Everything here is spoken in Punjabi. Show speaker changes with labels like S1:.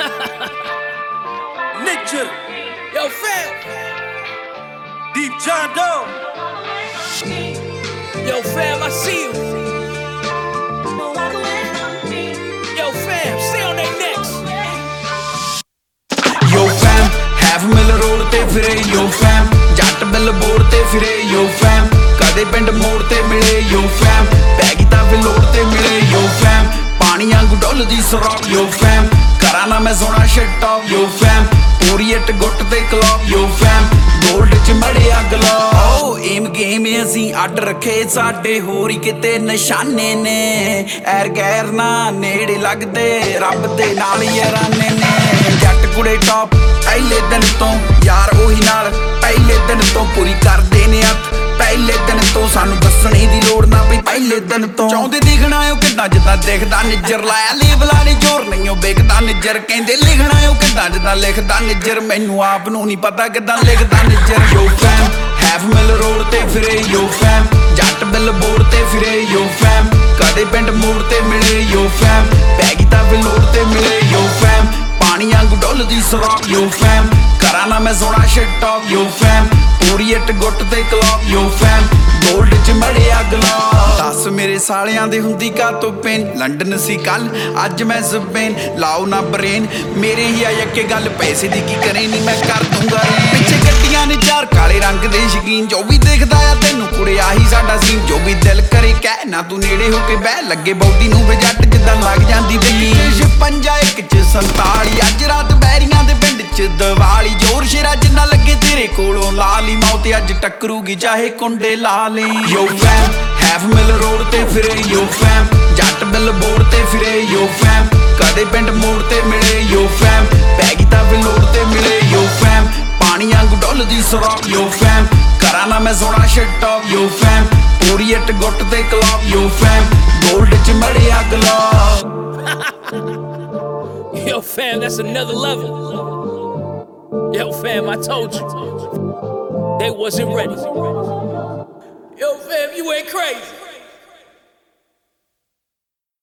S1: Nick,
S2: Yo, fam.
S1: Deep John Doe.
S2: Yo, fam, I see you. Yo, fam, stay on their necks.
S3: Yo fam, half mill road ਤੇ ਫਿਰੇ yo fam, ਜੱਟ ਬਿੱਲ ਬੋਰਡ ਤੇ ਫਿਰੇ yo fam, ਕਦੇ ਪਿੰਡ ਮੋੜ ਤੇ ਮਿਲੇ yo fam, ਪੈਗੀ ਤਾਂ ਵਿਲੋੜ ਤੇ ਮਿਲੇ yo fam, ਪਾਣੀ ਵਾਂਗੂ ਡੁੱਲਦੀ ਸਰੋਕ yo fam, ਕਰਾਂ ਨਾ ਮੈਂ ਸੋਹਣਾ ਸ਼ਿਟ ਆਫ yo fam, ਪੂਰੀ ਇੱਟ ਗੁੱਟ ਤੇ ਕਲੌਕ yo fam, ਗੋਲਡ ਚ ਮੜਿਆ ਗਲੋ ਓ ਏਮ ਗੇਮ ਅਸੀਂ ਅੱਡ ਰੱਖੇ ਸਾਡੇ ਹੋਰ ਹੀ ਕਿਤੇ ਨਿਸ਼ਾਨੇ ਨੇ, ਐਰ ਗੈਰ ਨਾ ਨੇੜੇ ਲੱਗਦੇ ਰੱਬ ਦੇ ਨਾਲ ਯਾਰਾਨੇ ਨੇ, ਜੱਟ ਕੁੜੇ ਟੌਪ ਪਹਿਲੇ ਦਿਨ ਤੋਂ ਯਾਰ ਉਹੀ ਨਾਲ ਪਹਿਲੇ ਦਿਨ ਤੋਂ ਪੂਰੀ ਕਰਦੇ ਨੇ ਹੱਥ ਪਹਿਲੇ ਦਿਨ ਤੋਂ ਸਾਨੂੰ ਦੱਸਣੇ ਦੀ ਲੋੜ ਨਾ ਪਈ ਪਹਿਲੇ ਦਿਨ ਤੋਂ ਚਾਹੁੰਦੇ ਦਿਖਣਾ ਉਹ ਕਿੱਦਾਂ ਜਿੱਦਾਂ ਦਿਖਦਾ ਨਿੱਜਰ ਲਾਇਆ ਲੇਬਲਾਂ ਨੇ ਜ਼ੋਰ ਨਹੀਂ ਉਹ ਵਿਕਦਾ ਨਿੱਜਰ ਕਹਿੰਦੇ ਲਿਖਣਾ ਉਹ ਕਿੱਦਾਂ ਜਿੱਦਾਂ ਲਿਖਦਾ ਨਿੱਜਰ ਮੈਨੂੰ ਆਪ ਨੂੰ ਨਹੀਂ ਪਤਾ ਕਿੱਦਾਂ ਲਿਖਦਾ Nijjar yo fam half mill road ਤੇ ਫਿਰੇ yo fam ਜੱਟ ਬਿੱਲ ਬੋਰਡ ਤੇ ਫਿਰੇ yo fam ਕਦੇ ਪਿੰਡ ਮੋੜ ਤੇ ਮਿਲੇ yo fam ਪੈਗੀ ਤਾਂ ਵਿਲੋੜ ਤੇ ਮਿਲੇ yo fam ਪਾਣੀ ਵਾਂਗੂ ਡੁੱਲਦੀ ਸਰੋਕ yo fam ਕਰਾਂ ਨਾ ਮੈਂ ਸੋਹਣਾ ਸ਼ਿਟ ਆਫ yo fam ਪੂਰੀ ਇੱਟ ਗੁੱਟ ਤੇ ਕਲੌਕ yo fam ਗੋਲਡ ਚ ਮੜਿਆ ਗਲੋ ਦੱਸ ਮੇਰੇ ਸਾਲਿਆਂ ਦੇ ਹੁੰਦੀ ਕਾਤੋਂ ਪੇਨ ਲੰਡਨ ਸੀ ਕੱਲ ਅੱਜ ਮੈਂ ਸਪੇਨ ਲਾਓ ਨਾ ਬਰੇਨ ਮੇਰੇ ਹੀ ਆ ਯੱਕੇ ਗੱਲ ਪੈਸੇ ਦੀ ਕੀ ਕਰੇ ਨਹੀਂ ਮੈਂ ਕਰ ਦੂੰਗਾ ਪਿੱਛੇ ਗੱਡੀਆਂ ਨੇ ਚਾਰ ਕਾਲੇ ਰੰਗ ਦੇ ਸ਼ਕੀਨ ਜੋ ਵੀ ਦੇਖਦਾ ਆ ਤੈਨੂੰ ਕੁੜੇ ਆਹੀ ਸਾਡਾ ਸੀਨ ਜੋ ਵੀ ਦਿਲ ਕਰੇ ਕਹਿ ਨਾ ਤੂੰ ਨੇੜੇ ਹੋ ਕੇ ਬਹਿ ਲੱਗੇ ਬੌਡੀ ਨੂੰ ਵੇ ਜੱਟ ਜਿੱਦਾਂ ਲੱਗ ਜਾਂਦੀ ਬਈ 56 ਇੱਕ ਚ 47 ਅੱਜ ਰਾਤ ਬੈਰੀਆਂ ਦੇ ਪਿੰਡ ਚ ਦੀਵਾਲੀ ਜੋਰ ਸ਼ੇਰਾ ਜਿੰਨਾ ਲੱਗੇ ਤੇਰੇ ਕੋਲੋਂ ਲਾ ਲਈ ਮੌਤ ਅੱਜ ਟੱਕਰੂਗੀ ਚਾਹੇ ਕੁੰਡੇ ਲਾ ਲਈ yo fam half mill road ਤੇ ਫਿਰੇ yo fam ਜੱਟ ਬਿੱਲ ਬੋਰਡ ਤੇ ਫਿਰੇ yo fam ਕਦੇ ਪਿੰਡ ਮੋੜ ਤੇ ਮਿਲੇ yo fam ਪੈਗੀ ਤਾਂ ਵਿਲੋੜ ਤੇ ਮਿਲੇ yo fam ਪਾਣੀ ਵਾਂਗੂ ਡੁੱਲਦੀ ਸਰੋਕ yo fam ਕਰਾਂ ਨਾ ਮੈਂ ਸੋਹਣਾ ਸ਼ਿਟ ਆਫ yo fam ਪੂਰੀ ਇੱਟ ਗੁੱਟ ਤੇ ਕਲੌਕ yo fam ਗੋਲਡ ਚ ਮੜਿਆ ਗਲੋ
S2: Yo, fam, that's another level. Yo, fam, I told you. They wasn't ready. Yo, fam, you ain't crazy.